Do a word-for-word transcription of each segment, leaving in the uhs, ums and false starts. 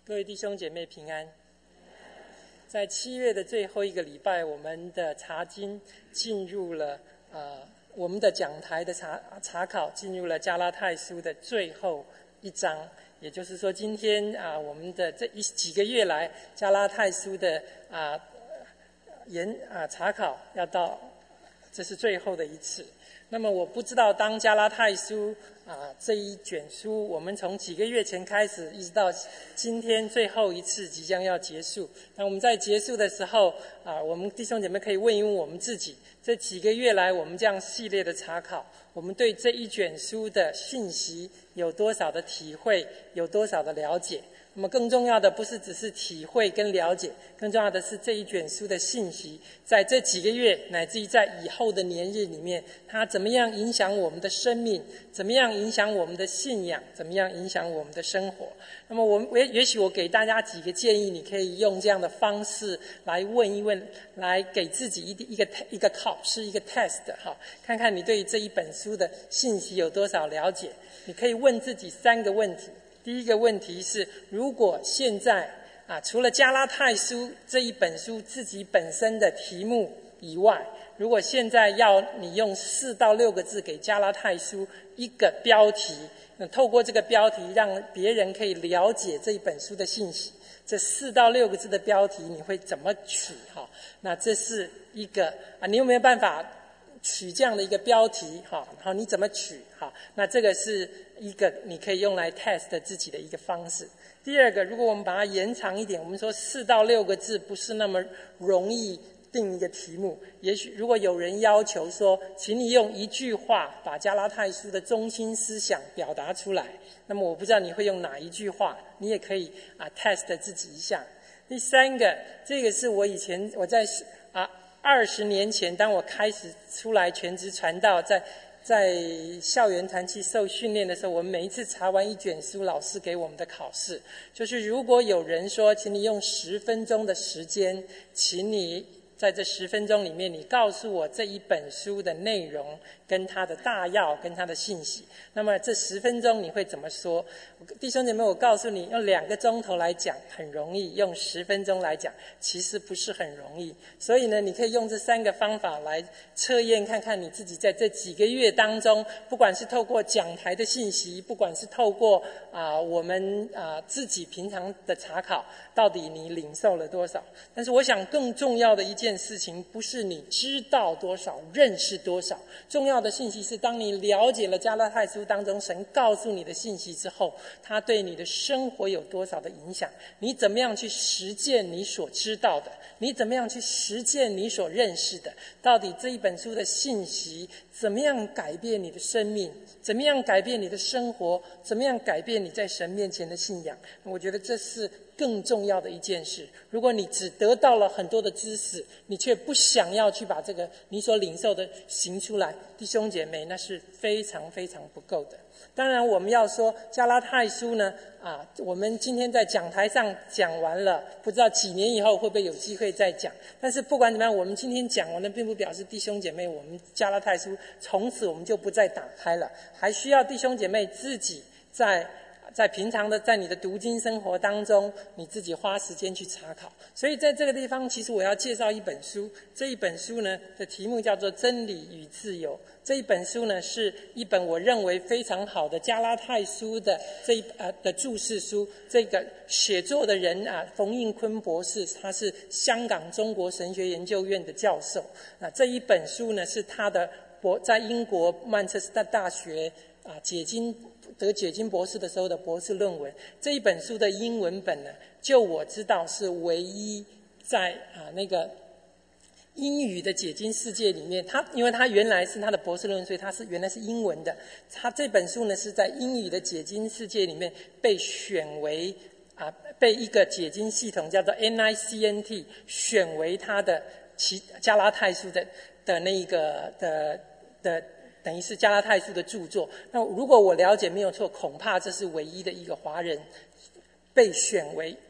各位弟兄姐妹平安。在七月的最后一个礼拜，我们的查经进入了呃我们的讲台的查查考进入了加拉太书的最后一章，也就是说，今天啊、呃、我们的这一几个月来加拉太书的啊、呃、研啊、呃、查考要到，这是最后的一次。那么我不知道当加拉太书啊这一卷书，我们从几个月前开始，一直到今天最后一次即将要结束。那我们在结束的时候啊，我们弟兄姐妹可以问一问我们自己，这几个月来我们这样系列的查考，我们对这一卷书的信息有多少的体会，有多少的了解？那么更重要的不是只是体会跟了解，更重要的是这一卷书的信息，在这几个月乃至于在以后的年日里面，它怎么样影响我们的生命，怎么样影响我们的信仰，怎么样影响我们的生活。那么我们也也许我给大家几个建议，你可以用这样的方式来问一问，来给自己一一个一个考试，一个 test 哈，看看你对这一本书的信息有多少了解。你可以问自己三个问题。第一个问题是，如果现在啊，除了加拉太书这一本书自己本身的题目以外，如果现在要你用四到六个字给加拉太书一个标题，那透过这个标题让别人可以了解这一本书的信息，这四到六个字的标题你会怎么取？哈，那这是一个啊，你有没有办法取这样的一个标题？哈，然后你怎么取？哈，那这个是一个你可以用来 test 自己的一个方式。第二个，如果我们把它延长一点，我们说四到六个字不是那么容易定一个题目。也许如果有人要求说，请你用一句话把加拉太书的中心思想表达出来，那么我不知道你会用哪一句话，你也可以啊 test 自己一下。第三个，这个是我以前我在啊二十年前，当我开始出来全职传道，在在校园团契受训练的时候，我们每一次查完一卷书，老师给我们的考试就是如果有人说请你用十分钟的时间，请你在这十分钟里面你告诉我这一本书的内容跟它的大要跟它的信息，那么这十分钟你会怎么说？弟兄姐妹，我告诉你，用两个钟头来讲很容易，用十分钟来讲其实不是很容易。所以呢，你可以用这三个方法来测验看看你自己在这几个月当中，不管是透过讲台的信息，不管是透过啊、呃、我们啊、呃、自己平常的查考，到底你领受了多少。但是我想更重要的一件事情不是你知道多少，认识多少，重要的信息是当你了解了加拉太书当中神告诉你的信息之后，它对你的生活有多少的影响，你怎么样去实践你所知道的，你怎么样去实践你所认识的，到底这一本书的信息怎么样改变你的生命，怎么样改变你的生活，怎么样改变你在神面前的信仰。我觉得这是更重要的一件事。如果你只得到了很多的知识，你却不想要去把这个你所领受的行出来，弟兄姐妹，那是非常非常不够的。当然我们要说加拉太书呢啊，我们今天在讲台上讲完了，不知道几年以后会不会有机会再讲。但是不管怎么样，我们今天讲完了并不表示弟兄姐妹我们加拉太书从此我们就不再打开了，还需要弟兄姐妹自己在在平常的在你的读经生活当中，你自己花时间去查考。所以在这个地方，其实我要介绍一本书，这一本书呢的题目叫做《真理与自由》。这一本书呢是一本我认为非常好的加拉太书的这一呃的注释书。这个写作的人啊，冯应坤博士，他是香港中国神学研究院的教授。啊，这一本书呢是他的博在英国曼彻斯特大学啊解经得解经博士的时候的博士论文。这一本书的英文本呢，就我知道是唯一在啊那个英语的解经世界里面，他因为他原来是他的博士论文，所以他是原来是英文的。他这本书呢是在英语的解经世界里面被选为啊被一个解经系统叫做 N I C N T 选为他的其加拉太书的的那一个的的。等于是加拉太书的著作。那如果我了解没有错，恐怕这是唯一的一个华人被选为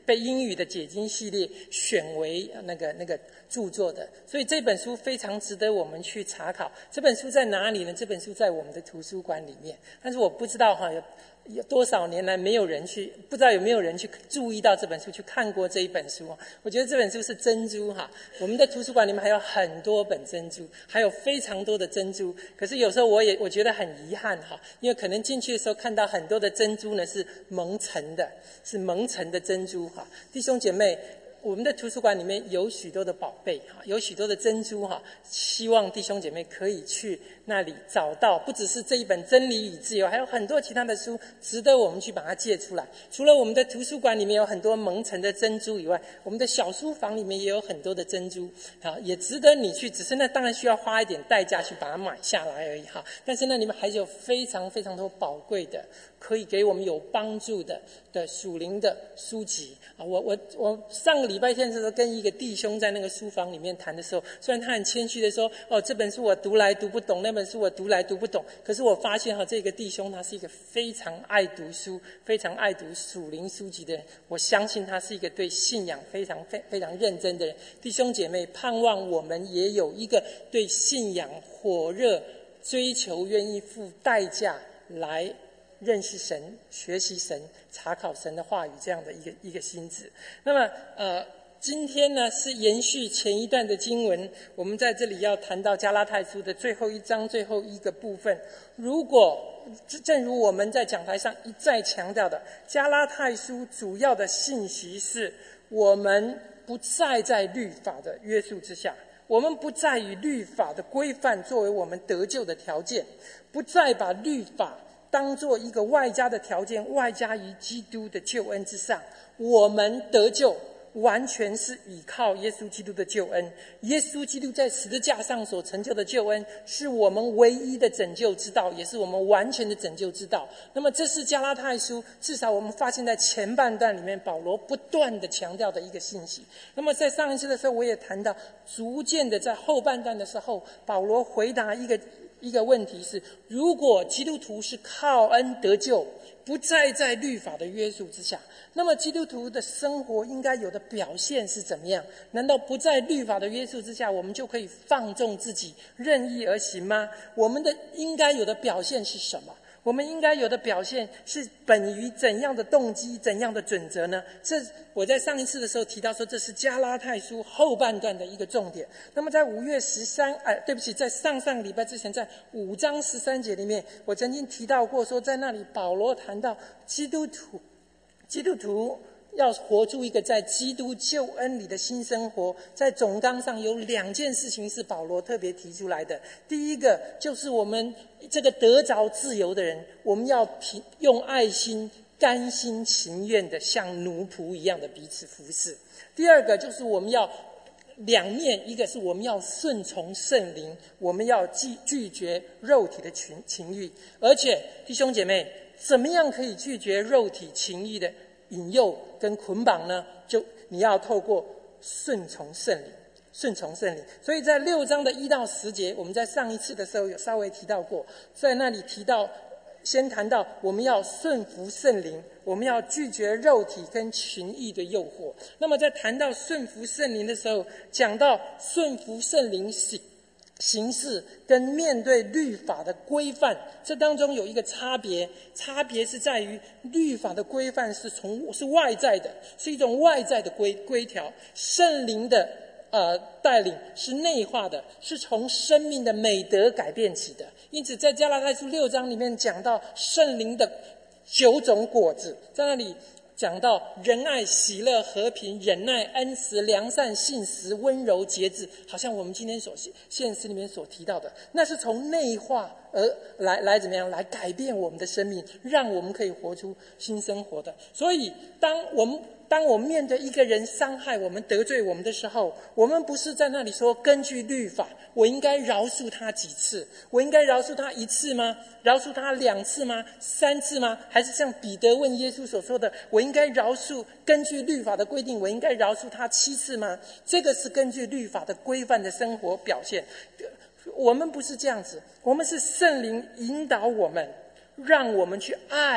被英语的解经系列选为那个那个著作的，所以这本书非常值得我们去查考。这本书在哪里呢？这本书在我们的图书馆里面，但是我不知道哈有。有多少年来没有人去，不知道有没有人去注意到这本书，去看过这一本书啊？我觉得这本书是珍珠哈。我们的图书馆里面还有很多本珍珠，还有非常多的珍珠。可是有时候我也我觉得很遗憾哈，因为可能进去的时候看到很多的珍珠呢是蒙尘的，是蒙尘的珍珠哈。弟兄姐妹，我们的图书馆里面有许多的宝贝哈，有许多的珍珠哈，希望弟兄姐妹可以去那里找到，不只是这一本《真理与自由》，还有很多其他的书值得我们去把它借出来。除了我们的图书馆里面有很多蒙尘的珍珠以外，我们的小书房里面也有很多的珍珠，好，也值得你去。只是那当然需要花一点代价去把它买下来而已哈。但是那里面还是有非常非常多宝贵的，可以给我们有帮助的的属灵的书籍啊。我我我上个礼拜天的时候跟一个弟兄在那个书房里面谈的时候，虽然他很谦虚的说，哦，这本书我读来读不懂，那本书我读来读不懂，可是我发现哈，这个弟兄他是一个非常爱读书、非常爱读属灵书籍的人。我相信他是一个对信仰非常非非常认真的人。弟兄姐妹，盼望我们也有一个对信仰火热、追求、愿意付代价来认识神、学习神、查考神的话语这样的一个一个心智。那么，呃。今天呢是延续前一段的经文，我们在这里要谈到加拉太书的最后一章最后一个部分。如果正如我们在讲台上一再强调的，加拉太书主要的信息是我们不再在律法的约束之下，我们不再以律法的规范作为我们得救的条件，不再把律法当作一个外加的条件，外加于基督的救恩之上。我们得救完全是倚靠耶稣基督的救恩，耶稣基督在十字架上所成就的救恩是我们唯一的拯救之道，也是我们完全的拯救之道。那么这是加拉太书至少我们发现在前半段里面保罗不断的强调的一个信息。那么在上一次的时候我也谈到，逐渐的在后半段的时候，保罗回答一个一个问题是，如果基督徒是靠恩得救，不再在律法的约束之下，那么基督徒的生活应该有的表现是怎么样？难道不在律法的约束之下，我们就可以放纵自己任意而行吗？我们的应该有的表现是什么？我们应该有的表现是本于怎样的动机、怎样的准则呢？这我在上一次的时候提到说，这是加拉太书后半段的一个重点。那么在五月十三，哎，对不起，在上上礼拜之前，在五章十三节里面，我曾经提到过说，在那里保罗谈到基督徒，基督徒要活出一个在基督救恩里的新生活。在总纲上有两件事情是保罗特别提出来的。第一个就是我们这个得着自由的人，我们要用爱心甘心情愿的像奴仆一样的彼此服侍。第二个就是我们要两面，一个是我们要顺从圣灵，我们要拒拒绝肉体的情情欲。而且弟兄姐妹，怎么样可以拒绝肉体情欲的引诱跟捆绑呢？就你要透过顺从圣灵，顺从圣灵。所以在六章的一到十节，我们在上一次的时候有稍微提到过，在那里提到，先谈到我们要顺服圣灵，我们要拒绝肉体跟情欲的诱惑。那么在谈到顺服圣灵的时候，讲到顺服圣灵行形式跟面对律法的规范，这当中有一个差别，差别是在于律法的规范是从是外在的，是一种外在的规规条，圣灵的呃带领是内化的，是从生命的美德改变起的。因此在加拉太书六章里面讲到圣灵的九种果子，在那里讲到仁爱、喜乐、和平、忍耐、恩慈、良善、信实、温柔、节制，好像我们今天所现实里面所提到的，那是从内化而来来怎么样来改变我们的生命，让我们可以活出新生活的。所以当我们当我们面对一个人伤害我们、得罪我们的时候，我们不是在那里说根据律法我应该饶恕他几次，我应该饶恕他一次吗？饶恕他两次吗？三次吗？还是像彼得问耶稣所说的，我应该饶恕，根据律法的规定我应该饶恕他七次吗？这个是根据律法的规范的生活表现。我们不是这样子，我们是圣灵引导我们，让我们去爱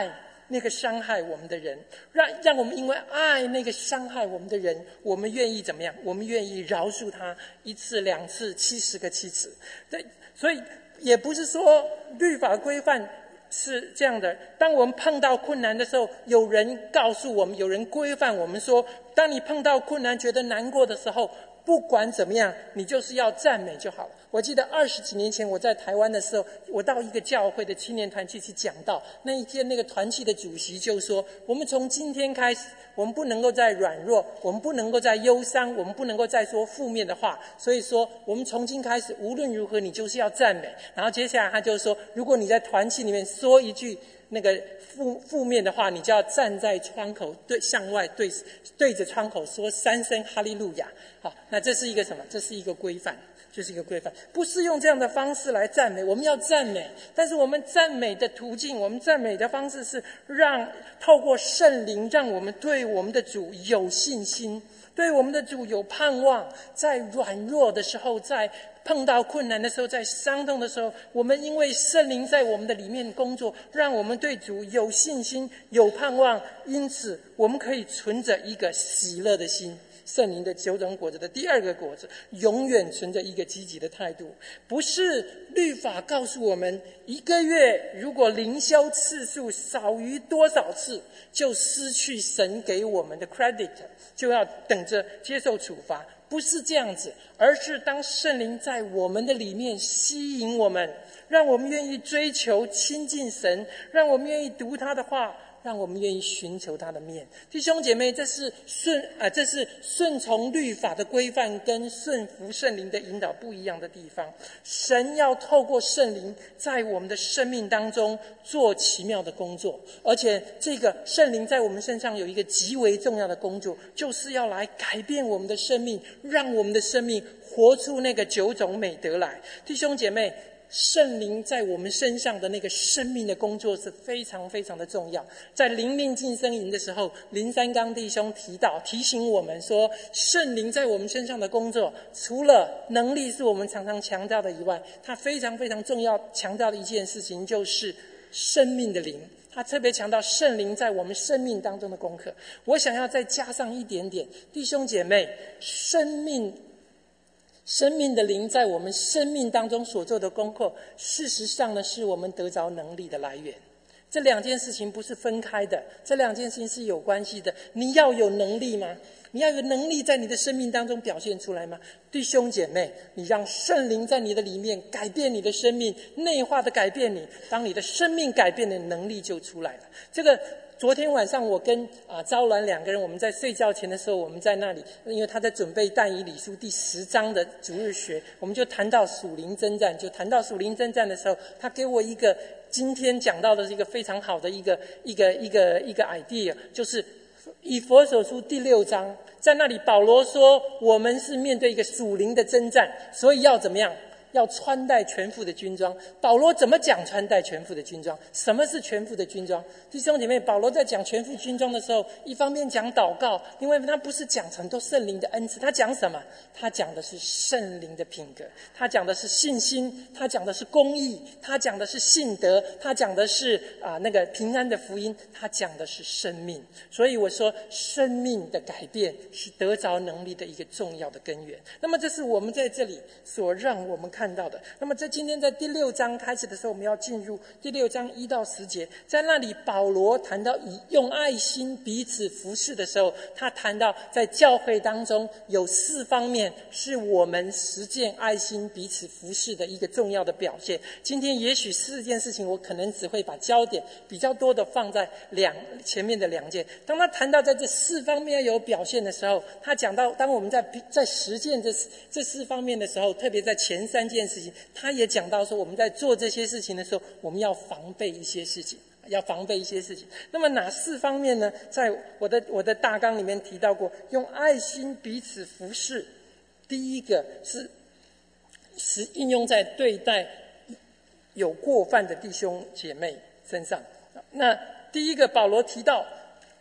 那个伤害我们的人，让让我们因为爱那个伤害我们的人，我们愿意怎么样？我们愿意饶恕他一次、两次、七十个七次。对，所以也不是说律法规范是这样的。当我们碰到困难的时候，有人告诉我们，有人规范我们说，当你碰到困难、觉得难过的时候，不管怎么样，你就是要赞美就好了。我记得二十几年前我在台湾的时候，我到一个教会的青年团契去讲道，那一天那个团契的主席就说，我们从今天开始，我们不能够再软弱，我们不能够再忧伤，我们不能够再说负面的话，所以说我们从今开始无论如何你就是要赞美。然后接下来他就说，如果你在团契里面说一句那个负负面的话，你就要站在窗口对向外对对着窗口说三声哈利路亚。好，那这是一个什么？这是一个规范，就是一个规范，不是用这样的方式来赞美。我们要赞美，但是我们赞美的途径，我们赞美的方式是让透过圣灵，让我们对我们的主有信心，对我们的主有盼望。在软弱的时候，在碰到困难的时候，在伤痛的时候，我们因为圣灵在我们的里面工作，让我们对主有信心、有盼望，因此我们可以存着一个喜乐的心。圣灵的九种果子的第二个果子，永远存着一个积极的态度。不是律法告诉我们，一个月如果灵修次数少于多少次，就失去神给我们的 credit， 就要等着接受处罚。不是这样子，而是当圣灵在我们的里面吸引我们，让我们愿意追求亲近神，让我们愿意读他的话，让我们愿意寻求他的面。弟兄姐妹，这是顺啊，这是顺从律法的规范跟顺服圣灵的引导不一样的地方。神要透过圣灵在我们的生命当中做奇妙的工作，而且这个圣灵在我们身上有一个极为重要的工作，就是要来改变我们的生命，让我们的生命活出那个九种美德来。弟兄姐妹，圣灵在我们身上的那个生命的工作是非常非常的重要。在灵命晋升营的时候，林三刚弟兄提到提醒我们说，圣灵在我们身上的工作，除了能力是我们常常强调的以外，他非常非常重要强调的一件事情就是生命的灵。他特别强调圣灵在我们生命当中的功课。我想要再加上一点点，弟兄姐妹，生命生命的灵在我们生命当中所做的功课，事实上呢，是我们得着能力的来源。这两件事情不是分开的，这两件事情是有关系的。你要有能力吗？你要有能力在你的生命当中表现出来吗？弟兄姐妹，你让圣灵在你的里面改变你的生命，内化的改变你，当你的生命改变的能力就出来了。这个昨天晚上我跟啊昭鸾两个人，我们在睡觉前的时候，我们在那里，因为他在准备但以理书第十章的主日学，我们就谈到属灵征战，就谈到属灵征战的时候，他给我一个今天讲到的是一个非常好的一个一个一个一个 idea， 就是以弗所书第六章，在那里保罗说，我们是面对一个属灵的征战，所以要怎么样？要穿戴全副的军装。保罗怎么讲穿戴全副的军装？什么是全副的军装？弟兄姐妹，保罗在讲全副军装的时候，一方面讲祷告，因为他不是讲很多圣灵的恩赐，他讲什么？他讲的是圣灵的品格，他讲的是信心，他讲的是公义，他讲的是信德，他讲的是啊、呃、那个平安的福音，他讲的是生命。所以我说，生命的改变是得着能力的一个重要的根源。那么这是我们在这里所让我们看到的。那么在今天在第六章开始的时候，我们要进入第六章一到十节，在那里保罗谈到以用爱心彼此服侍的时候，他谈到在教会当中有四方面是我们实践爱心彼此服侍的一个重要的表现。今天也许四件事情，我可能只会把焦点比较多的放在两前面的两件。当他谈到在这四方面有表现的时候，他讲到当我们在在实践这这四方面的时候，特别在前三件事情，他也讲到说，我们在做这些事情的时候，我们要防备一些事情，要防备一些事情。那么哪四方面呢？在我的我的大纲里面提到过，用爱心彼此服侍。第一个是是应用在对待有过犯的弟兄姐妹身上。那第一个，保罗提到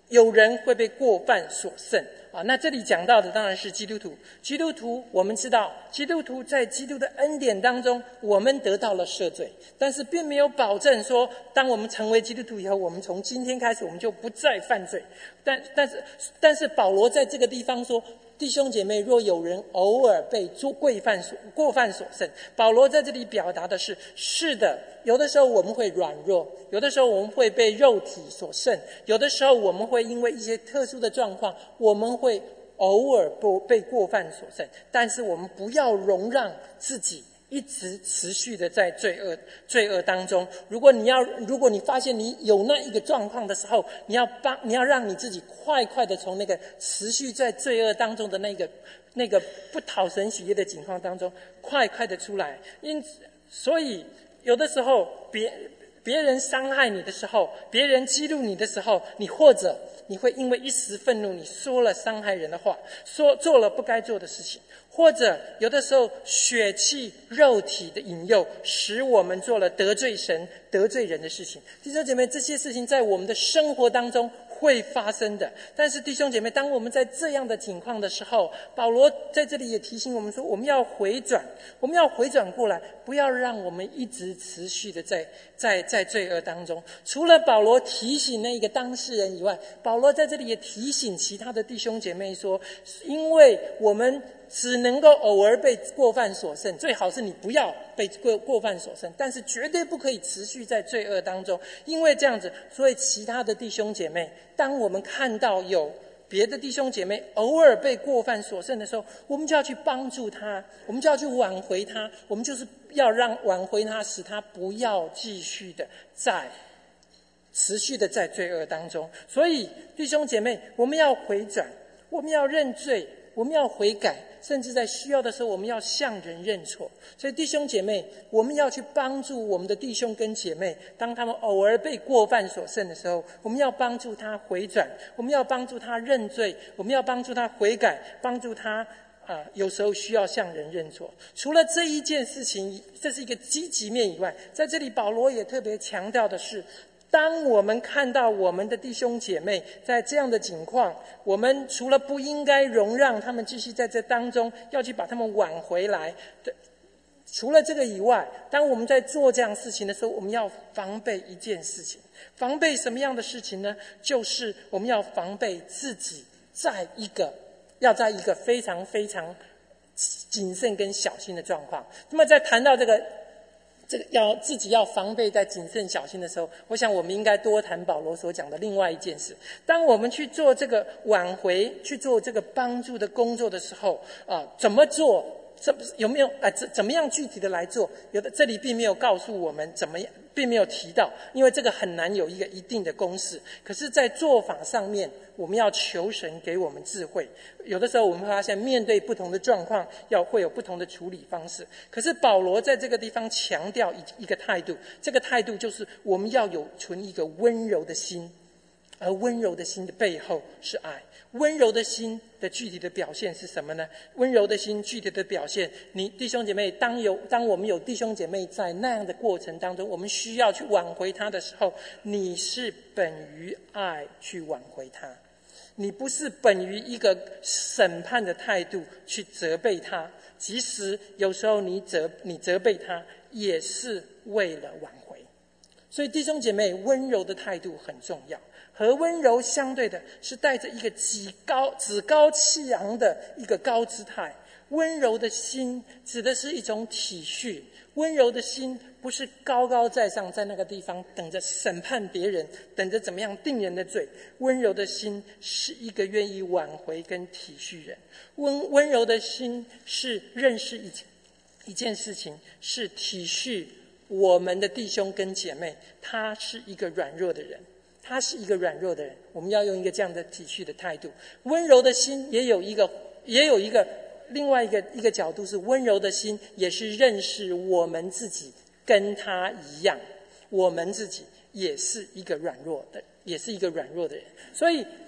有人会被过犯所胜啊。那这里讲到的当然是基督徒。基督徒，我们知道，基督徒在基督的恩典当中，我们得到了赦罪，但是并没有保证说，当我们成为基督徒以后，我们从今天开始我们就不再犯罪。但但是但是保罗在这个地方说，弟兄姐妹，若有人偶尔被做过犯所过犯所胜，保罗在这里表达的是，是的，有的时候我们会软弱，有的时候我们会被肉体所胜，有的时候我们会因为一些特殊的状况，我们会偶尔被过犯所胜，但是我们不要容让自己一直持续的在罪恶罪恶当中。如果你要，如果你发现你有那一个状况的时候，你要帮，你要让你自己快快的从那个持续在罪恶当中的那个那个不讨神喜悦的情况当中，快快的出来。因此，所以有的时候别别人伤害你的时候，别人激怒你的时候，你或者你会因为一时愤怒，你说了伤害人的话，说做了不该做的事情，或者有的时候血气肉体的引诱，使我们做了得罪神得罪人的事情。弟兄姐妹，这些事情在我们的生活当中会发生的。但是弟兄姐妹，当我们在这样的情况的时候，保罗在这里也提醒我们说，我们要回转，我们要回转过来，不要让我们一直持续的在在在罪恶当中。除了保罗提醒那一个当事人以外，保罗在这里也提醒其他的弟兄姐妹说，因为我们只能够偶尔被过犯所胜，最好是你不要被过过犯所胜，但是绝对不可以持续在罪恶当中。因为这样子，所以其他的弟兄姐妹，当我们看到有别的弟兄姐妹偶尔被过犯所胜的时候，我们就要去帮助他，我们就要去挽回他，我们就是要让挽回他，使他不要继续的在持续的在罪恶当中。所以弟兄姐妹，我们要回转，我们要认罪，我们要悔改，甚至在需要的时候我们要向人认错。所以弟兄姐妹，我们要去帮助我们的弟兄跟姐妹，当他们偶尔被过犯所胜的时候，我们要帮助他回转，我们要帮助他认罪，我们要帮助他悔改，帮助他啊、呃，有时候需要向人认错。除了这一件事情，这是一个积极面以外，在这里保罗也特别强调的是，当我们看到我们的弟兄姐妹在这样的境况，我们除了不应该容让他们继续在这当中，要去把他们挽回来，除了这个以外，当我们在做这样事情的时候，我们要防备一件事情。防备什么样的事情呢？就是我们要防备自己在一个要在一个非常非常谨慎跟小心的状况。那么在谈到这个这个要自己要防备在谨慎小心的时候，我想我们应该多谈保罗所讲的另外一件事。当我们去做这个挽回，去做这个帮助的工作的时候啊、呃，怎么做？怎有没有啊？怎怎么样具体的来做？有的这里并没有告诉我们怎么样，并没有提到，因为这个很难有一个一定的公式。可是在做法上面，我们要求神给我们智慧。有的时候我们会发现，面对不同的状况，要会有不同的处理方式。可是保罗在这个地方强调一一个态度，这个态度就是我们要有存一个温柔的心，而温柔的心的背后是爱。温柔的心的具体的表现是什么呢？温柔的心具体的表现，你弟兄姐妹，当有当我们有弟兄姐妹在那样的过程当中，我们需要去挽回他的时候，你是本于爱去挽回他，你不是本于一个审判的态度去责备他。即使有时候你责你责备他，也是为了挽回。所以弟兄姐妹，温柔的态度很重要。和温柔相对的是带着一个极高趾高气扬的一个高姿态。温柔的心指的是一种体恤，温柔的心不是高高在上，在那个地方等着审判别人，等着怎么样定人的罪。温柔的心是一个愿意挽回跟体恤人。温温柔的心是认识一一件事情，是体恤我们的弟兄跟姐妹，他是一个软弱的人，他是一个软弱的人，我们要用一个这样的体恤的态度。温柔的心也有一个也有一个另外一个一个角度，是温柔的心也是认识我们自己跟他一样，我们自己也是一个软弱的，也是一个软弱的人。所以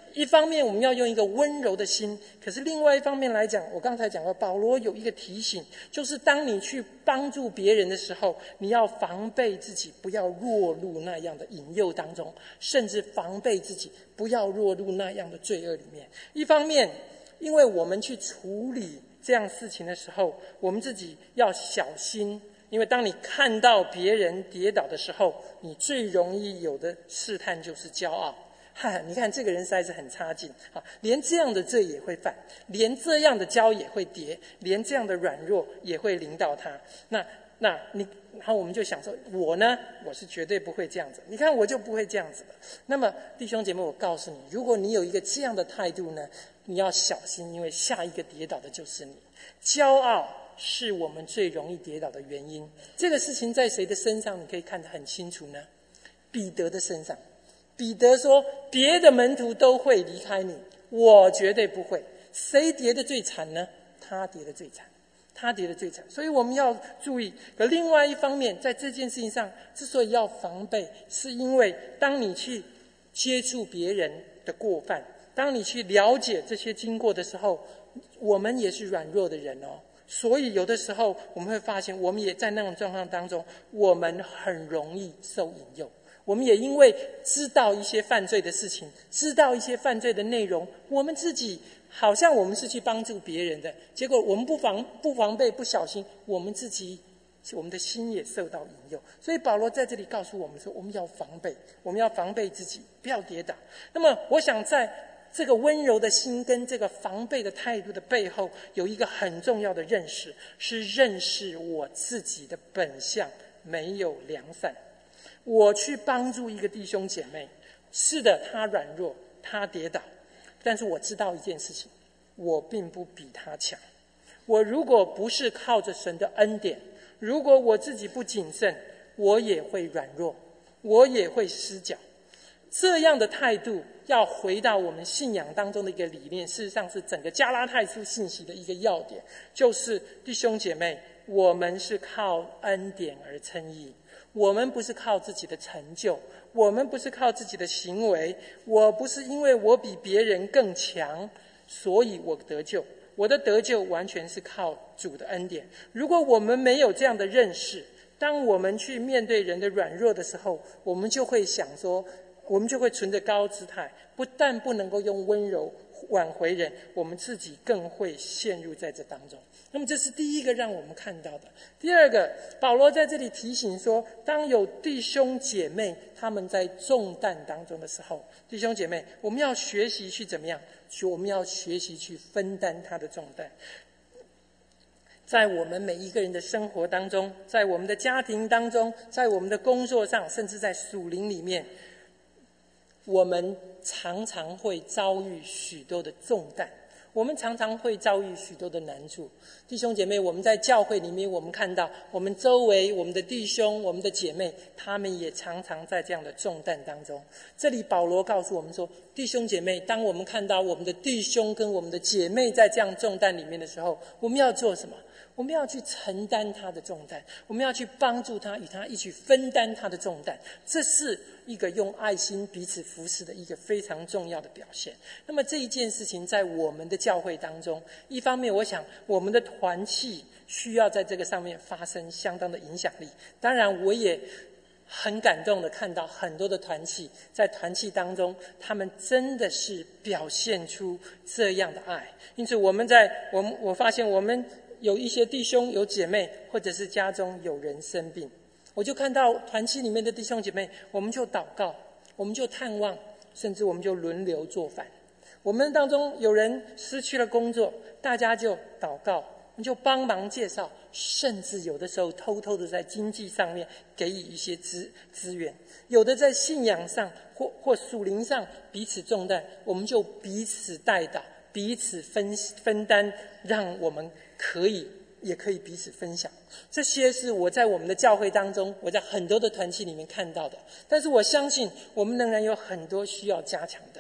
一方面我们要用一个温柔的心，可是另外一方面来讲，我刚才讲过，保罗有一个提醒，就是当你去帮助别人的时候，你要防备自己不要落入那样的引诱当中，甚至防备自己不要落入那样的罪恶里面。一方面因为我们去处理这样事情的时候，我们自己要小心，因为当你看到别人跌倒的时候，你最容易有的试探就是骄傲。哈，你看这个人实在是很差劲啊，连这样的罪也会犯，连这样的跤也会跌，连这样的软弱也会临到他。那那你，然后我们就想说，我呢，我是绝对不会这样子。你看我就不会这样子的。那么弟兄姐妹，我告诉你，如果你有一个这样的态度呢，你要小心，因为下一个跌倒的就是你。骄傲是我们最容易跌倒的原因。这个事情在谁的身上你可以看得很清楚呢？彼得的身上。彼得说，别的门徒都会离开你，我绝对不会。谁跌得最惨呢？他跌得最惨，他跌得最惨。所以我们要注意。可另外一方面，在这件事情上之所以要防备，是因为当你去接触别人的过犯，当你去了解这些经过的时候，我们也是软弱的人哦。所以有的时候我们会发现，我们也在那种状况当中，我们很容易受引诱。我们也因为知道一些犯罪的事情，知道一些犯罪的内容，我们自己好像我们是去帮助别人的，结果我们不防不防备，不小心，我们自己我们的心也受到引诱。所以保罗在这里告诉我们说，我们要防备，我们要防备自己，不要跌倒。那么我想在这个温柔的心跟这个防备的态度的背后，有一个很重要的认识，是认识我自己的本相没有良善。我去帮助一个弟兄姐妹，是的，他软弱，他跌倒，但是我知道一件事情，我并不比他强。我如果不是靠着神的恩典，如果我自己不谨慎，我也会软弱，我也会失脚。这样的态度要回到我们信仰当中的一个理念，事实上是整个加拉太书信息的一个要点，就是弟兄姐妹，我们是靠恩典而称义，我们不是靠自己的成就，我们不是靠自己的行为，我不是因为我比别人更强，所以我得救。我的得救完全是靠主的恩典。如果我们没有这样的认识，当我们去面对人的软弱的时候，我们就会想说，我们就会存着高姿态，不但不能够用温柔挽回人，我们自己更会陷入在这当中。那么这是第一个让我们看到的。第二个，保罗在这里提醒说，当有弟兄姐妹他们在重担当中的时候，弟兄姐妹，我们要学习去怎么样？我们要学习去分担他的重担。在我们每一个人的生活当中，在我们的家庭当中，在我们的工作上，甚至在属灵里面，我们常常会遭遇许多的重担，我们常常会遭遇许多的难处。弟兄姐妹，我们在教会里面，我们看到我们周围我们的弟兄我们的姐妹，他们也常常在这样的重担当中。这里保罗告诉我们说，弟兄姐妹，当我们看到我们的弟兄跟我们的姐妹在这样重担里面的时候，我们要做什么？我们要去承担他的重担，我们要去帮助他，与他一起分担他的重担。这是一个用爱心彼此扶持的一个非常重要的表现。那么这一件事情在我们的教会当中，一方面我想我们的团契需要在这个上面发生相当的影响力。当然我也很感动的看到很多的团契，在团契当中他们真的是表现出这样的爱。因此我们在我们我发现我们有一些弟兄有姐妹，或者是家中有人生病，我就看到团契里面的弟兄姐妹，我们就祷告，我们就探望，甚至我们就轮流做饭。我们当中有人失去了工作，大家就祷告，我们就帮忙介绍，甚至有的时候偷偷的在经济上面给予一些资资源。有的在信仰上或或属灵上彼此重担，我们就彼此代祷，彼此分分担，让我们可以也可以彼此分享。这些是我在我们的教会当中，我在很多的团契里面看到的。但是我相信我们仍然有很多需要加强的。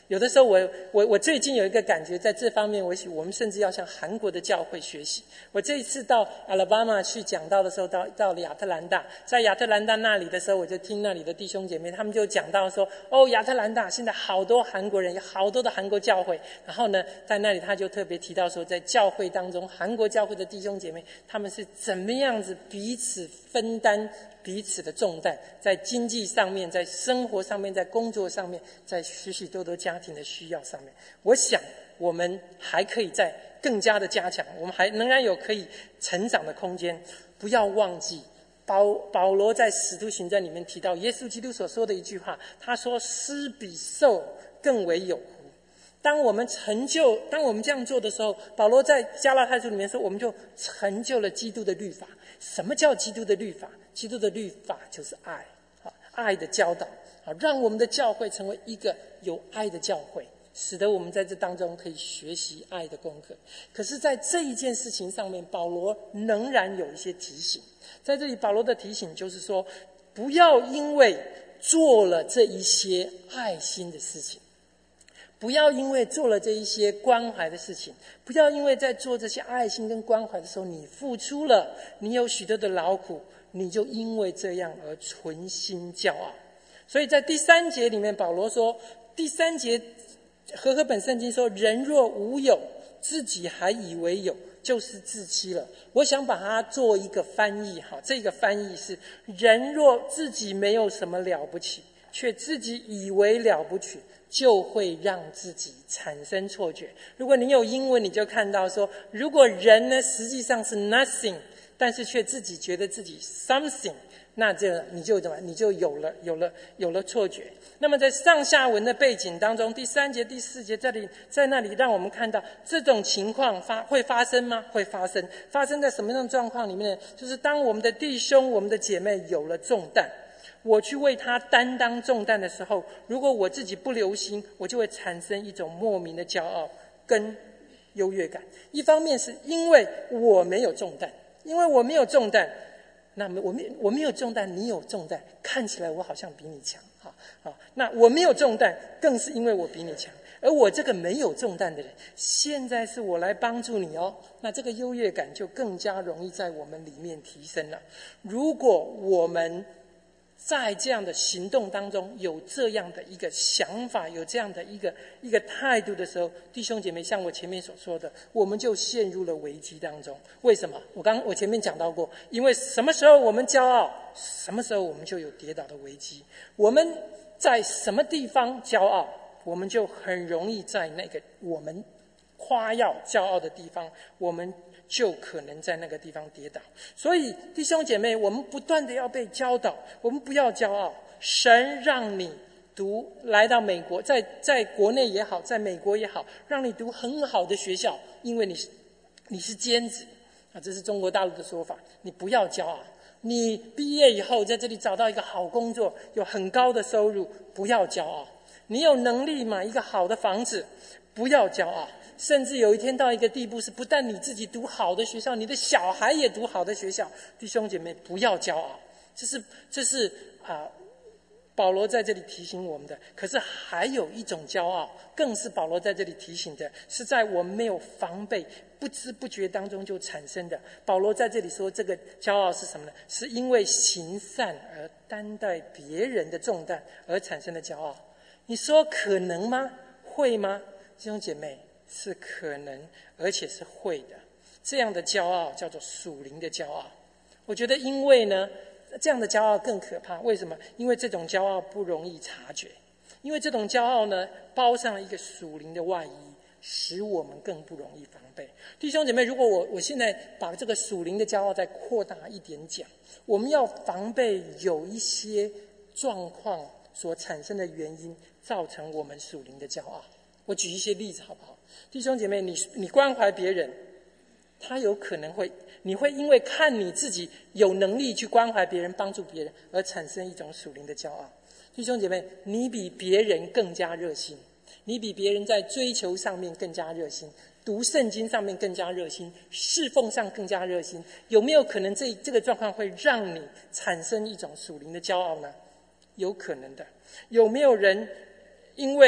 有的时候我我我最近有一个感觉，在这方面我我们甚至要向韩国的教会学习。我这一次到阿拉巴马去讲道的时候，到到了亚特兰大，在亚特兰大那里的时候，我就听那里的弟兄姐妹他们就讲到说，哦，亚特兰大现在好多韩国人，有好多的韩国教会。然后呢，在那里他就特别提到说，在教会当中，韩国教会的弟兄姐妹他们是怎么样子彼此分担彼此的重担，在经济上面，在生活上面，在工作上面，在许许多多家庭的需要上面，我想我们还可以再更加的加强，我们还仍然有可以成长的空间。不要忘记保保罗在使徒行传里面提到耶稣基督所说的一句话，他说施比受更为有福。当我们成就当我们这样做的时候，保罗在加拉太书里面说，我们就成就了基督的律法。什么叫基督的律法？基督的律法就是爱，爱的教导，让我们的教会成为一个有爱的教会，使得我们在这当中可以学习爱的功课。可是在这一件事情上面，保罗仍然有一些提醒。在这里保罗的提醒就是说，不要因为做了这一些爱心的事情，不要因为做了这一些关怀的事情，不要因为在做这些爱心跟关怀的时候，你付出了，你有许多的劳苦，你就因为这样而存心骄傲。所以在第三节里面，保罗说，第三节和合本圣经说，人若无有，自己还以为有，就是自欺了。我想把它做一个翻译，这个翻译是，人若自己没有什么了不起，却自己以为了不起，就会让自己产生错觉。如果你有英文，你就看到说，如果人呢实际上是 nothing， 但是却自己觉得自己 something， 那这你就怎么你就有了有了有了错觉。那么在上下文的背景当中，第三节第四节这里在那里让我们看到这种情况发会发生吗？会发生。发生在什么样的状况里面呢？就是当我们的弟兄我们的姐妹有了重担，我去为他担当重担的时候，如果我自己不留心，我就会产生一种莫名的骄傲跟优越感。一方面是因为我没有重担，因为我没有重担，那么我没我没有重担，你有重担，看起来我好像比你强。好，好，那我没有重担，更是因为我比你强。而我这个没有重担的人，现在是我来帮助你哦，那这个优越感就更加容易在我们里面提升了。如果我们在这样的行动当中有这样的一个想法，有这样的一个一个态度的时候，弟兄姐妹，像我前面所说的，我们就陷入了危机当中。为什么？我刚我前面讲到过，因为什么时候我们骄傲，什么时候我们就有跌倒的危机。我们在什么地方骄傲，我们就很容易在那个我们夸耀骄傲的地方，我们就可能在那个地方跌倒。所以弟兄姐妹，我们不断的要被教导，我们不要骄傲。神让你读来到美国，在在国内也好，在美国也好，让你读很好的学校，因为你是你是尖子啊，这是中国大陆的说法。你不要骄傲，你毕业以后在这里找到一个好工作，有很高的收入，不要骄傲。你有能力买一个好的房子，不要骄傲。甚至有一天到一个地步，是不但你自己读好的学校，你的小孩也读好的学校。弟兄姐妹，不要骄傲，这是这是啊、呃，保罗在这里提醒我们的。可是还有一种骄傲，更是保罗在这里提醒的，是在我们没有防备、不知不觉当中就产生的。保罗在这里说，这个骄傲是什么呢？是因为行善而担待别人的重担而产生的骄傲。你说可能吗？会吗？弟兄姐妹，是可能，而且是会的。这样的骄傲叫做属灵的骄傲。我觉得因为呢，这样的骄傲更可怕。为什么？因为这种骄傲不容易察觉，因为这种骄傲呢，包上了一个属灵的外衣，使我们更不容易防备。弟兄姐妹，如果我我现在把这个属灵的骄傲再扩大一点讲，我们要防备有一些状况所产生的原因，造成我们属灵的骄傲。我举一些例子好不好？弟兄姐妹，你你关怀别人，他有可能会，你会因为看你自己有能力去关怀别人、帮助别人，而产生一种属灵的骄傲。弟兄姐妹，你比别人更加热心，你比别人在追求上面更加热心，读圣经上面更加热心，侍奉上更加热心，有没有可能这这个状况会让你产生一种属灵的骄傲呢？有可能的。有没有人因为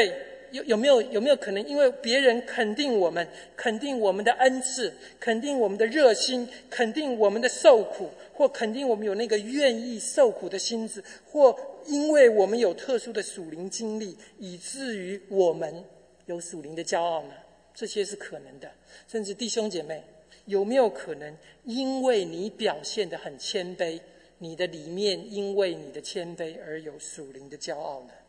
有有没有有没有可能，因为别人肯定我们，肯定我们的恩赐，肯定我们的热心，肯定我们的受苦，或肯定我们有那个愿意受苦的心志，或因为我们有特殊的属灵经历，以至于我们有属灵的骄傲呢？这些是可能的。甚至弟兄姐妹，有没有可能因为你表现得很谦卑，你的里面因为你的谦卑而有属灵的骄傲呢？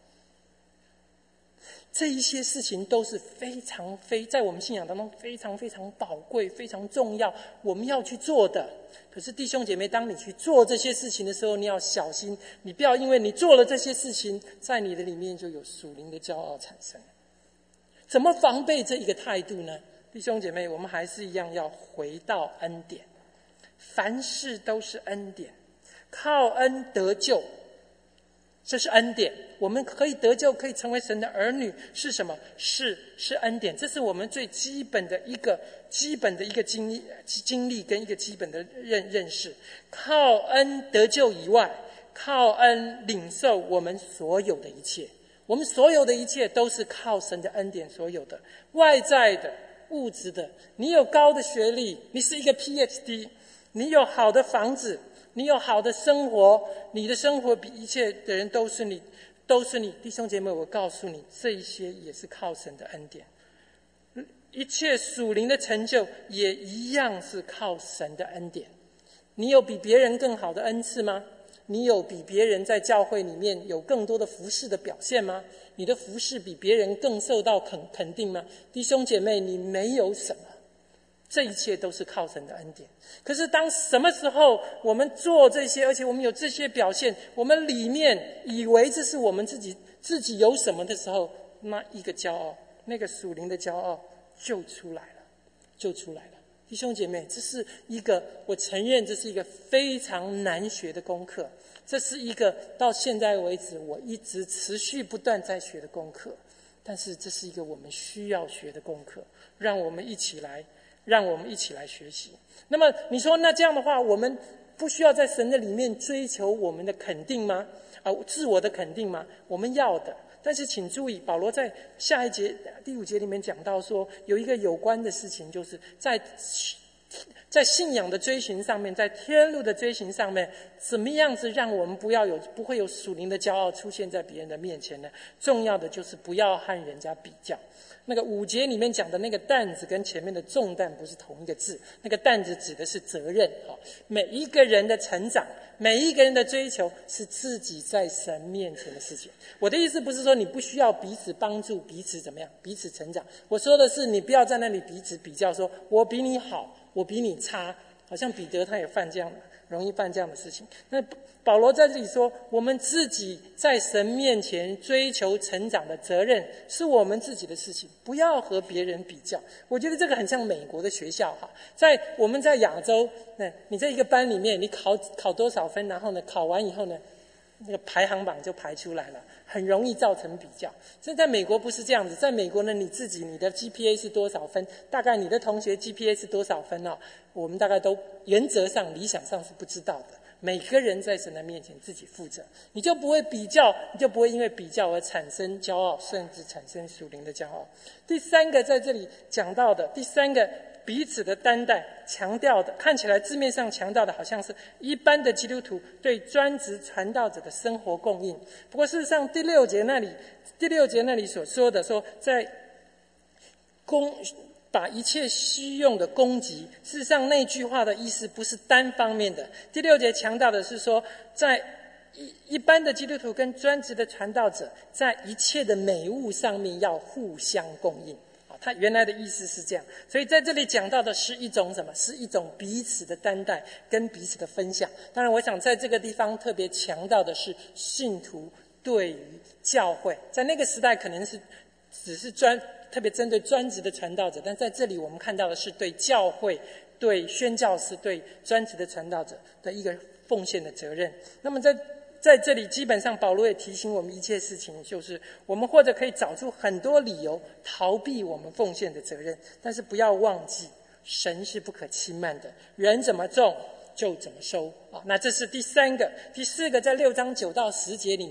这一些事情都是非常非在我们信仰当中非常非常宝贵、非常重要，我们要去做的。可是弟兄姐妹，当你去做这些事情的时候，你要小心，你不要因为你做了这些事情，在你的里面就有属灵的骄傲产生。怎么防备这一个态度呢？弟兄姐妹，我们还是一样要回到恩典，凡事都是恩典，靠恩得救，这是恩典。我们可以得救，可以成为神的儿女，是什么？是是恩典。这是我们最基本的一个基本的一个经历经历跟一个基本的认认识。靠恩得救以外，靠恩领受我们所有的一切。我们所有的一切都是靠神的恩典所有的，外在的、物质的。你有高的学历，你是一个 P H D， 你有好的房子，你有好的生活，你的生活比一切的人都是你，都是你。弟兄姐妹，我告诉你，这一些也是靠神的恩典。一切属灵的成就也一样是靠神的恩典。你有比别人更好的恩赐吗？你有比别人在教会里面有更多的服事的表现吗？你的服事比别人更受到肯肯定吗？弟兄姐妹，你没有什么，这一切都是靠神的恩典。可是当什么时候我们做这些，而且我们有这些表现，我们里面以为这是我们自己自己有什么的时候，那一个骄傲，那个属灵的骄傲就出来了，就出来了。弟兄姐妹，这是一个，我承认这是一个非常难学的功课，这是一个到现在为止我一直持续不断在学的功课，但是这是一个我们需要学的功课，让我们一起来让我们一起来学习。那么你说，那这样的话，我们不需要在神的里面追求我们的肯定吗？啊，自我的肯定吗？我们要的。但是请注意，保罗在下一节第五节里面讲到说，有一个有关的事情，就是在在信仰的追寻上面，在天路的追寻上面，怎么样子让我们不要有不会有属灵的骄傲出现在别人的面前呢？重要的就是不要和人家比较。那个五节里面讲的那个担子跟前面的重担不是同一个字，那个担子指的是责任。每一个人的成长，每一个人的追求是自己在神面前的事情。我的意思不是说你不需要彼此帮助，彼此怎么样，彼此成长。我说的是你不要在那里彼此比较，说我比你好，我比你差，好像彼得他也犯这样的容易犯这样的事情。那保罗在这里说，我们自己在神面前追求成长的责任是我们自己的事情，不要和别人比较。我觉得这个很像美国的学校哈，在我们在亚洲，那你在一个班里面，你考考多少分，然后呢，考完以后呢，那个排行榜就排出来了，很容易造成比较。所以在美国不是这样子，在美国呢，你自己你的 G P A 是多少分，大概你的同学 G P A 是多少分哦，我们大概都原则上理想上是不知道的。每个人在神的面前自己负责，你就不会比较，你就不会因为比较而产生骄傲，甚至产生属灵的骄傲。第三个在这里讲到的，第三个彼此的担待，强调的看起来字面上强调的好像是一般的基督徒对专职传道者的生活供应。不过事实上第六节那里，第六节那里所说的说，在供把一切需用的供给，事实上那句话的意思不是单方面的。第六节强调的是说，在一一般的基督徒跟专职的传道者，在一切的美物上面要互相供应。他原来的意思是这样，所以在这里讲到的是一种什么？是一种彼此的担待跟彼此的分享。当然我想在这个地方特别强调的是信徒对于教会，在那个时代可能是只是专特别针对专职的传道者，但在这里我们看到的是对教会、对宣教士、对专职的传道者的一个奉献的责任。那么在在这里基本上保罗也提醒我们一切事情，就是我们或者可以找出很多理由逃避我们奉献的责任，但是不要忘记神是不可轻慢的，人怎么种就怎么收啊。那这是第三个。第四个，在六章九到十节里面，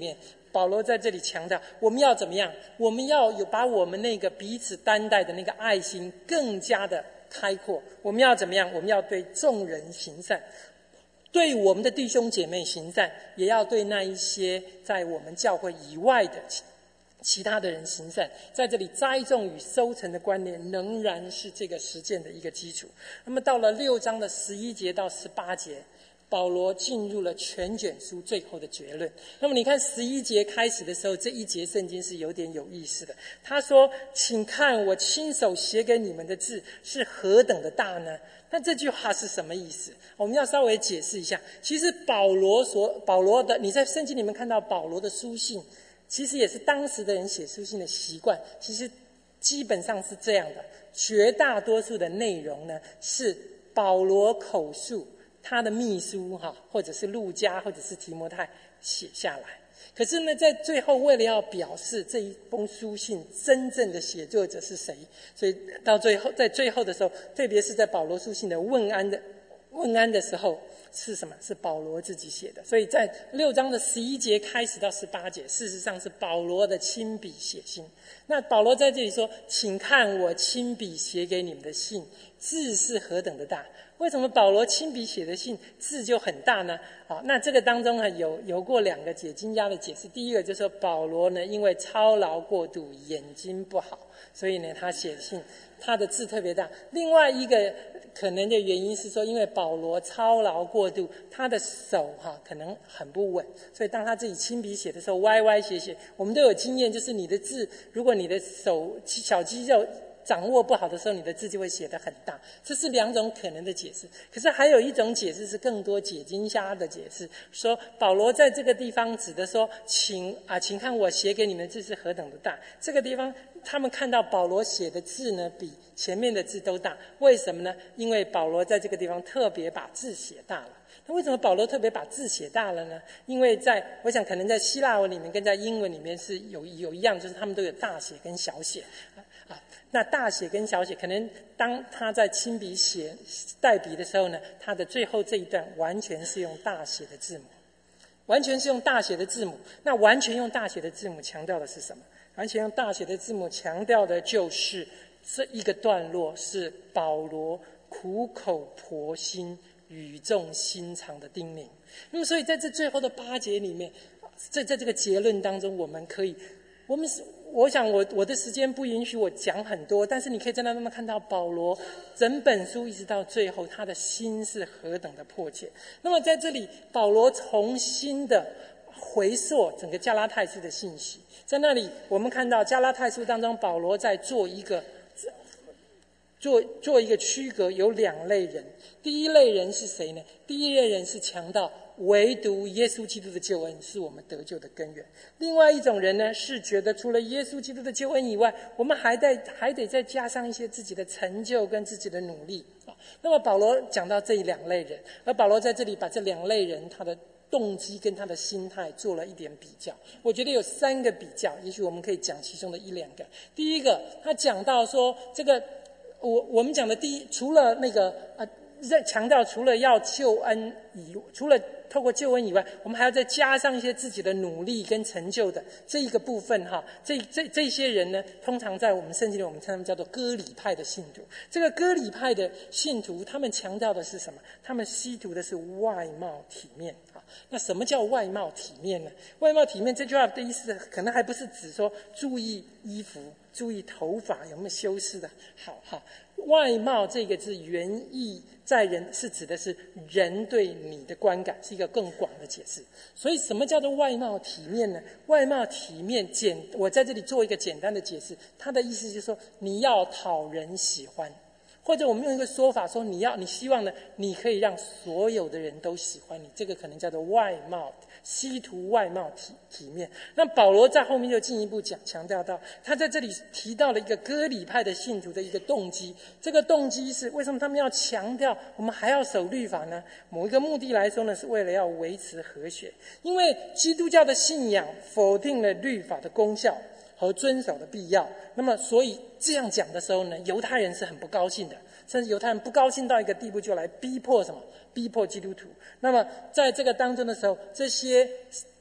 保罗在这里强调，我们要怎么样？我们要有把我们那个彼此担待的那个爱心更加的开阔。我们要怎么样？我们要对众人行善，对我们的弟兄姐妹行善，也要对那一些在我们教会以外的其他的人行善。在这里，栽种与收成的观念仍然是这个实践的一个基础。那么到了六章的十一节到十八节，保罗进入了全卷书最后的结论。那么你看十一节开始的时候，这一节圣经是有点有意思的。他说：请看我亲手写给你们的字是何等的大呢？那这句话是什么意思？我们要稍微解释一下。其实保罗所保罗的，你在圣经里面看到保罗的书信，其实也是当时的人写书信的习惯，其实基本上是这样的。绝大多数的内容呢，是保罗口述，他的秘书哈，或者是路加，或者是提摩太写下来。可是呢，在最后为了要表示这一封书信真正的写作者是谁，所以到最后，在最后的时候，特别是在保罗书信的问安的问安的时候，是什么？是保罗自己写的。所以在六章的十一节开始到十八节，事实上是保罗的亲笔写信。那保罗在这里说：请看我亲笔写给你们的信，字是何等的大。为什么保罗亲笔写的信字就很大呢？好，那这个当中有有过两个解经家的解释。第一个就是说，保罗呢因为操劳过度，眼睛不好，所以呢他写信他的字特别大。另外一个可能的原因是说，因为保罗操劳过度，他的手哈可能很不稳，所以当他自己亲笔写的时候歪歪斜斜。我们都有经验，就是你的字，如果你的手小肌肉掌握不好的时候，你的字就会写得很大。这是两种可能的解释。可是还有一种解释是更多解经家的解释，说保罗在这个地方指的说，请啊，请看我写给你们的字是何等的大。这个地方他们看到保罗写的字呢，比前面的字都大。为什么呢？因为保罗在这个地方特别把字写大了。那为什么保罗特别把字写大了呢？因为在我想可能在希腊文里面跟在英文里面是有有一样，就是他们都有大写跟小写啊。那大写跟小写，可能当他在亲笔写代笔的时候呢，他的最后这一段完全是用大写的字母，完全是用大写的字母。那完全用大写的字母强调的是什么？完全用大写的字母强调的就是这一个段落是保罗苦口婆心、语重心长的叮咛。那么，所以在这最后的八节里面，在在这个结论当中，我们可以，我们是。我想我我的时间不允许我讲很多，但是你可以在那那么看到保罗整本书一直到最后，他的心是何等的迫切。那么在这里，保罗重新的回溯整个加拉太书的信息。在那里，我们看到加拉太书当中，保罗在做一个做做一个区隔，有两类人。第一类人是谁呢？第一类人是强调唯独耶稣基督的救恩是我们得救的根源。另外一种人呢，是觉得除了耶稣基督的救恩以外，我们还得还得再加上一些自己的成就跟自己的努力啊。那么保罗讲到这两类人，而保罗在这里把这两类人他的动机跟他的心态做了一点比较。我觉得有三个比较，也许我们可以讲其中的一两个。第一个，他讲到说，这个我我们讲的第一，除了那个呃。在强调除了要救恩以除了透过救恩以外，我们还要再加上一些自己的努力跟成就的这一个部分哈。这这这些人呢，通常在我们圣经里我们称他们叫做割礼派的信徒。这个割礼派的信徒，他们强调的是什么？他们希图的是外貌体面啊。那什么叫外貌体面呢？外貌体面这句话的意思，可能还不是指说注意衣服、注意头发有没有修饰的好哈。外貌这个字原意在人是指的是人对你的观感，是一个更广的解释。所以什么叫做外貌体面呢？外貌体面简我在这里做一个简单的解释，它的意思就是说你要讨人喜欢，或者我们用一个说法说，你要你希望呢，你可以让所有的人都喜欢你，这个可能叫做外貌，希图外貌体体面。那保罗在后面就进一步讲强调到，他在这里提到了一个割礼派的信徒的一个动机。这个动机是为什么他们要强调我们还要守律法呢？某一个目的来说呢，是为了要维持和谐。因为基督教的信仰否定了律法的功效和遵守的必要，那么所以这样讲的时候呢，犹太人是很不高兴的，甚至犹太人不高兴到一个地步，就来逼迫什么？逼迫基督徒。那么在这个当中的时候，这些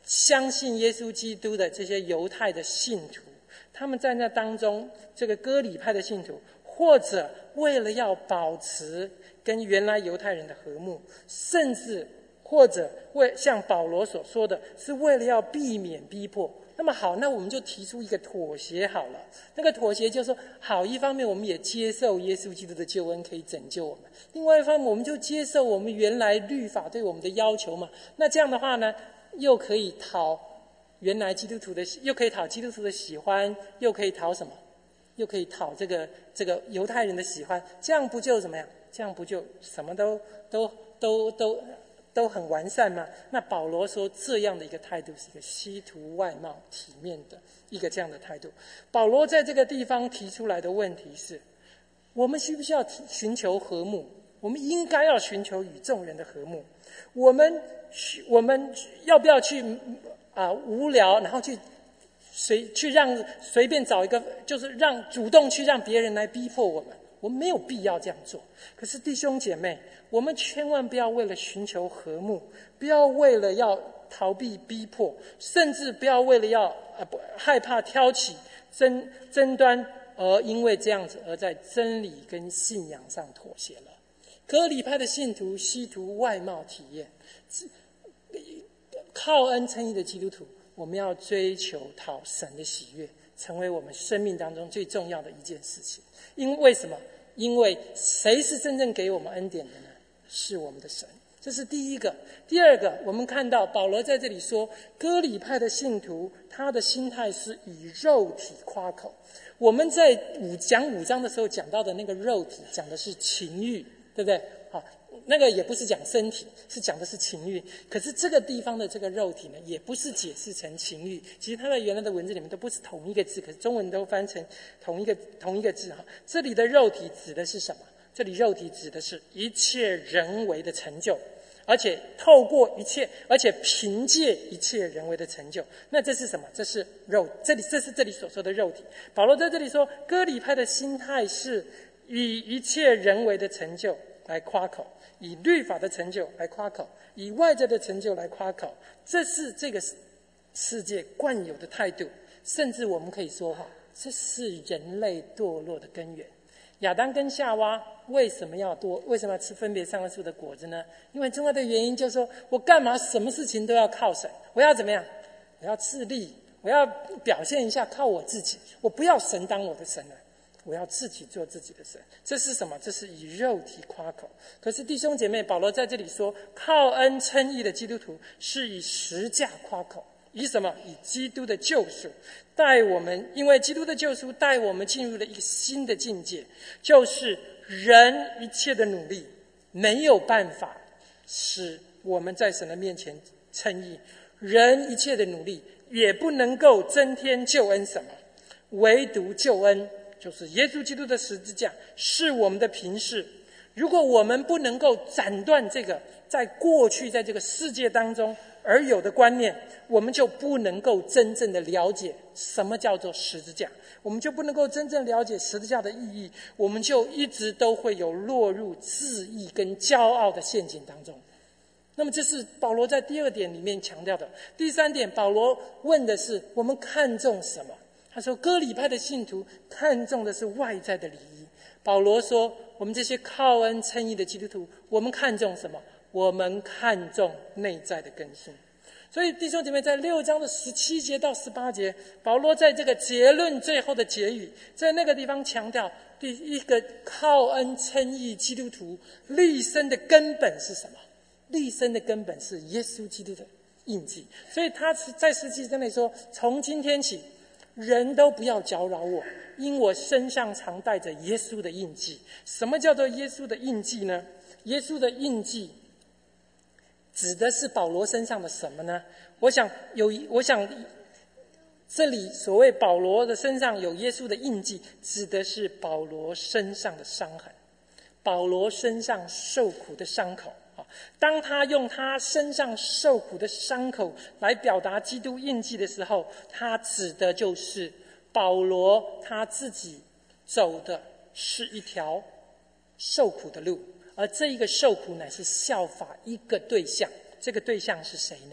相信耶稣基督的这些犹太的信徒，他们在那当中，这个割礼派的信徒，或者为了要保持跟原来犹太人的和睦，甚至或者为像保罗所说的，是为了要避免逼迫。那么好，那我们就提出一个妥协好了。那个妥协就是说，好，一方面我们也接受耶稣基督的救恩可以拯救我们，另外一方面我们就接受我们原来律法对我们的要求嘛。那这样的话呢，又可以讨原来基督徒的，又可以讨基督徒的喜欢，又可以讨什么？又可以讨这个这个犹太人的喜欢。这样不就怎么样？这样不就什么都都都都都很完善吗？那保罗说这样的一个态度是一个希图外貌体面的一个这样的态度。保罗在这个地方提出来的问题是，我们需不需要寻求和睦？我们应该要寻求与众人的和睦。我们我们要不要去啊、呃、无聊，然后去随去让随便找一个，就是让主动去让别人来逼迫我们？我们没有必要这样做。可是弟兄姐妹，我们千万不要为了寻求和睦，不要为了要逃避逼迫，甚至不要为了要呃不害怕挑起争争端，而因为这样子而在真理跟信仰上妥协了。割礼派的信徒希图外貌体验，靠恩称义的基督徒，我们要追求讨神的喜悦，成为我们生命当中最重要的一件事情。因为什么？因为谁是真正给我们恩典的呢？是我们的神。这是第一个。第二个，我们看到保罗在这里说，割礼派的信徒他的心态是以肉体夸口。我们在五讲五章的时候讲到的那个肉体，讲的是情欲，对不对？好，那个也不是讲身体，是讲的是情欲。可是这个地方的这个肉体呢，也不是解释成情欲，其实它在原来的文字里面都不是同一个字，可是中文都翻成同一个同一个字哈。这里的肉体指的是什么？这里肉体指的是一切人为的成就，而且透过一切，而且凭借一切人为的成就。那这是什么？这是肉，这里这是这里所说的肉体。保罗在这里说，割礼派的心态是以一切人为的成就来夸口，以律法的成就来夸口，以外在的成就来夸口。这是这个世界惯有的态度，甚至我们可以说哈，这是人类堕落的根源。亚当跟夏娃为什么要多？为什么要吃分别善恶树的果子呢？因为重要的原因就是说，我干嘛什么事情都要靠神？我要怎么样？我要自立，我要表现一下靠我自己，我不要神当我的神了，我要自己做自己的神。这是什么？这是以肉体夸口。可是弟兄姐妹，保罗在这里说，靠恩称义的基督徒是以十架夸口。以什么？以基督的救赎带我们，因为基督的救赎带我们进入了一个新的境界，就是人一切的努力没有办法使我们在神的面前称义，人一切的努力也不能够增添救恩什么，唯独救恩就是耶稣基督的十字架是我们的凭据。如果我们不能够斩断这个在过去在这个世界当中而有的观念，我们就不能够真正的了解什么叫做十字架，我们就不能够真正了解十字架的意义，我们就一直都会有落入自义跟骄傲的陷阱当中。那么这是保罗在第二点里面强调的。第三点，保罗问的是我们看重什么？他说割礼派的信徒看重的是外在的礼仪，保罗说我们这些靠恩称义的基督徒，我们看重什么？我们看重内在的更新。所以弟兄姐妹，在六章的十七节到十八节，保罗在这个结论最后的结语，在那个地方强调，第一个靠恩称义基督徒立身的根本是什么？立身的根本是耶稣基督的印记。所以他在十七节那里说，从今天起人都不要搅扰我，因我身上常带着耶稣的印记。什么叫做耶稣的印记呢？耶稣的印记指的是保罗身上的什么呢？我想有，我想这里所谓保罗的身上有耶稣的印记，指的是保罗身上的伤痕，保罗身上受苦的伤口。当他用他身上受苦的伤口来表达基督印记的时候，他指的就是保罗他自己走的是一条受苦的路，而这一个受苦乃是效法一个对象。这个对象是谁呢？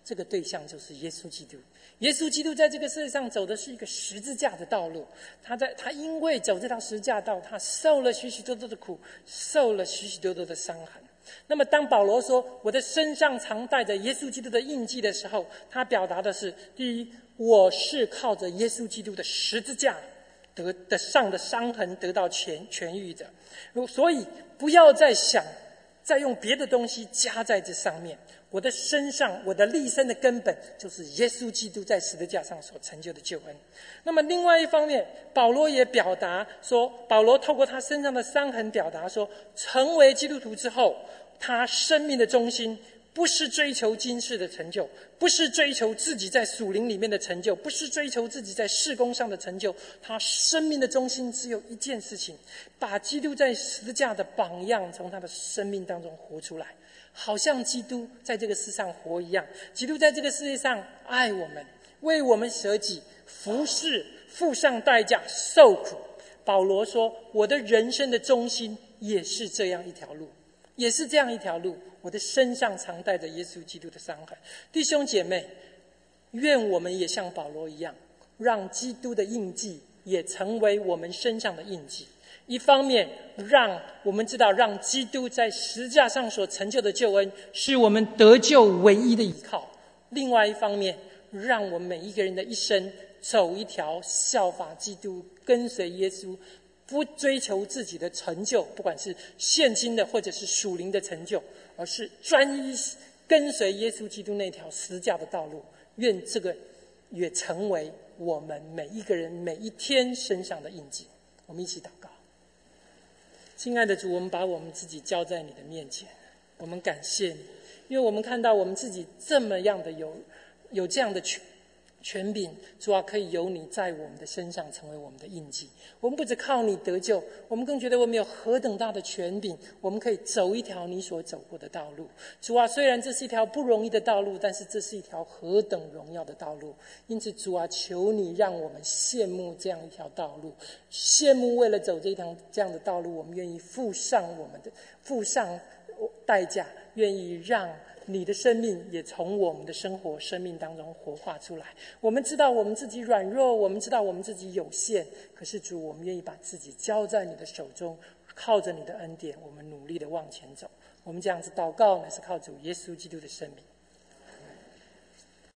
这个对象就是耶稣基督。耶稣基督在这个世界上走的是一个十字架的道路，他在他因为走这条十字架道，他受了许许多多的苦，受了许许多多的伤痕。那么当保罗说我的身上常带着耶稣基督的印记的时候，他表达的是，第一，我是靠着耶稣基督的十字架得的上的伤痕得到痊痊愈的。所以不要再想再用别的东西加在这上面，我的身上，我的立身的根本就是耶稣基督在十字架上所成就的救恩。那么另外一方面，保罗也表达说，保罗透过他身上的伤痕表达说，成为基督徒之后，他生命的中心不是追求今世的成就，不是追求自己在属灵里面的成就，不是追求自己在事工上的成就，他生命的中心只有一件事情，把基督在十字架的榜样从他的生命当中活出来，好像基督在这个世上活一样。基督在这个世界上爱我们，为我们舍己，服侍，付上代价，受苦。保罗说，我的人生的中心也是这样一条路，也是这样一条路，我的身上常带着耶稣基督的伤痕。弟兄姐妹，愿我们也像保罗一样，让基督的印记也成为我们身上的印记。一方面让我们知道，让基督在十字架上所成就的救恩是我们得救唯一的依靠；另外一方面，让我们每一个人的一生走一条效法基督，跟随耶稣，不追求自己的成就，不管是现今的或者是属灵的成就，而是专一跟随耶稣基督那条十字架的道路。愿这个也成为我们每一个人每一天身上的印记。我们一起祷告。亲爱的主，我们把我们自己交在你的面前，我们感谢你，因为我们看到我们自己这么样的有有这样的权权柄，主啊，可以由你在我们的身上成为我们的印记。我们不只靠你得救，我们更觉得我们有何等大的权柄，我们可以走一条你所走过的道路。主啊，虽然这是一条不容易的道路，但是这是一条何等荣耀的道路。因此主啊，求你让我们羡慕这样一条道路，羡慕为了走这一条这样的道路，我们愿意付上我们的付上代价，愿意让你的生命也从我们的生活生命当中活化出来。我们知道我们自己软弱，我们知道我们自己有限，可是主，我们愿意把自己交在你的手中，靠着你的恩典，我们努力的往前走。我们这样子祷告，乃是靠主耶稣基督的圣名。